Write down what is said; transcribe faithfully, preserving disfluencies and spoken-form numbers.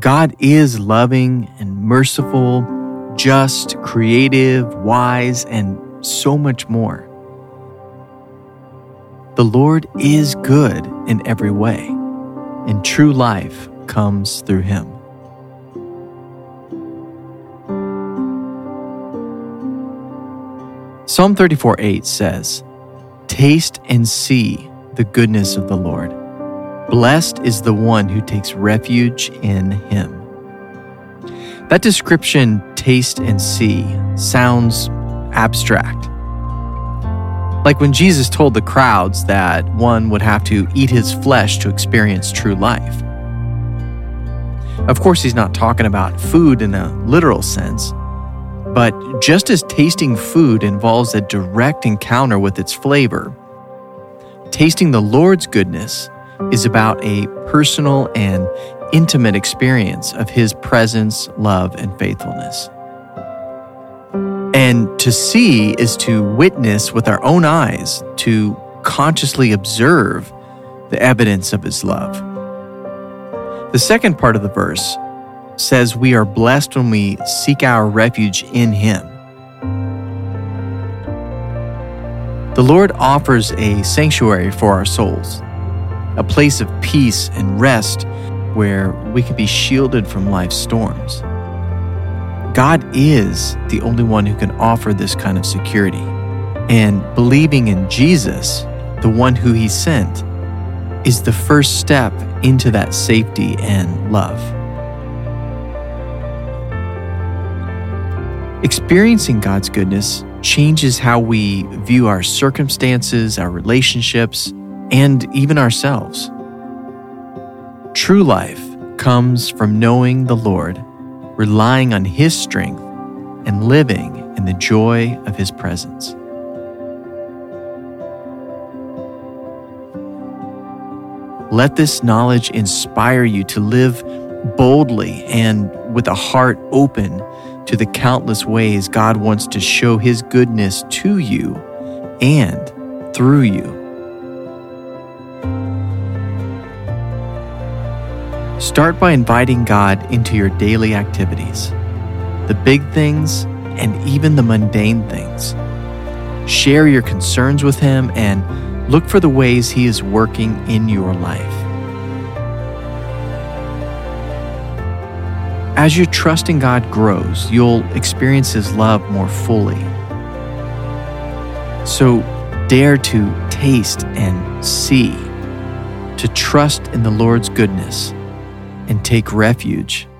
God is loving and merciful, just, creative, wise, and so much more. The Lord is good in every way, and true life comes through Him. Psalm thirty-four eight says, "Taste and see the goodness of the Lord. Blessed is the one who takes refuge in Him." That description, taste and see, sounds abstract. Like when Jesus told the crowds that one would have to eat His flesh to experience true life. Of course, He's not talking about food in a literal sense, but just as tasting food involves a direct encounter with its flavor, tasting the Lord's goodness is about a personal and intimate experience of His presence, love, and faithfulness. And to see is to witness with our own eyes, to consciously observe the evidence of His love. The second part of the verse says we are blessed when we seek our refuge in Him. The Lord offers a sanctuary for our souls, a place of peace and rest where we can be shielded from life's storms. God is the only one who can offer this kind of security, and believing in Jesus, the one who He sent, is the first step into that safety and love. Experiencing God's goodness changes how we view our circumstances, our relationships, and even ourselves. True life comes from knowing the Lord, relying on His strength, and living in the joy of His presence. Let this knowledge inspire you to live boldly and with a heart open to the countless ways God wants to show His goodness to you and through you. Start by inviting God into your daily activities, the big things and even the mundane things. Share your concerns with Him and look for the ways He is working in your life. As your trust in God grows, you'll experience His love more fully. So dare to taste and see, to trust in the Lord's goodness, and take refuge